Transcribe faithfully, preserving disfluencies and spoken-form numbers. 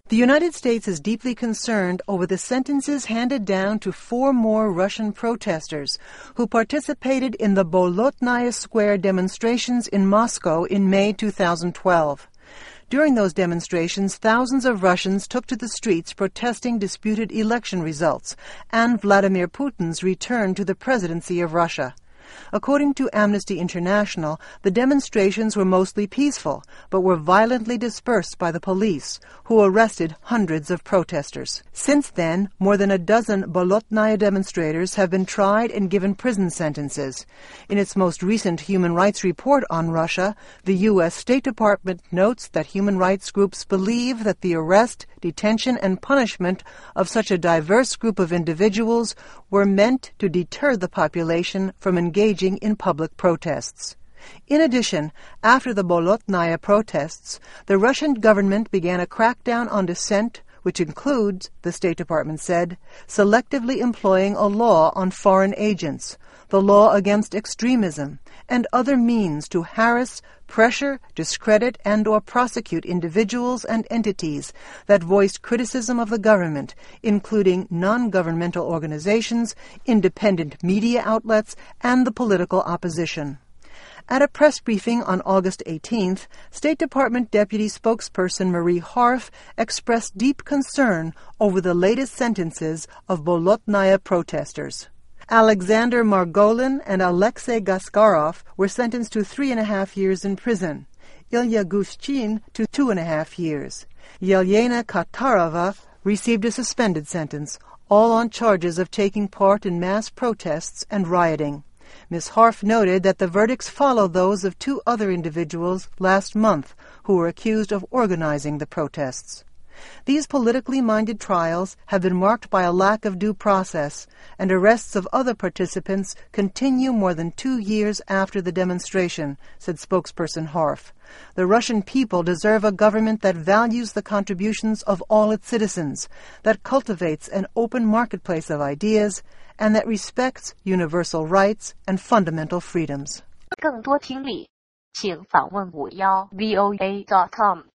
The United States is deeply concerned over the sentences handed down to four more Russian protesters who participated in the Bolotnaya Square demonstrations in Moscow in May two thousand twelve. During those demonstrations, thousands of Russians took to the streets protesting disputed election results and Vladimir Putin's return to the presidency of Russia. According to Amnesty International, the demonstrations were mostly peaceful, but were violently dispersed by the police, who arrested hundreds of protesters. Since then, more than a dozen Bolotnaya demonstrators have been tried and given prison sentences. In its most recent human rights report on Russia, the U S State Department notes that human rights groups believe that the arrest, detention, and punishment of such a diverse group of individuals were meant to deter the population from engaging in public protests. In addition, after the Bolotnaya protests, the Russian government began a crackdown on dissent, which includes, the State Department said, selectively employing a law on foreign agents, the law against extremism, and other means to harass, pressure, discredit, and or prosecute individuals and entities that voiced criticism of the government, including non-governmental organizations, independent media outlets, and the political opposition. At a press briefing on August eighteenth, State Department Deputy Spokesperson Marie Harf expressed deep concern over the latest sentences of Bolotnaya protesters. Alexander Margolin and Alexei Gaskarov were sentenced to three and a half years in prison, Ilya Gushchin to two and a half years. Yelena Katarova received a suspended sentence, all on charges of taking part in mass protests and rioting. Miz Harf noted that the verdicts follow those of two other individuals last month who were accused of organizing the protests. These politically minded trials have been marked by a lack of due process, and arrests of other participants continue more than two years after the demonstration, said spokesperson Harf. The Russian people deserve a government that values the contributions of all its citizens, that cultivates an open marketplace of ideas, and that respects universal rights and fundamental freedoms. 更多听力，请访问五幺 V O A dot com。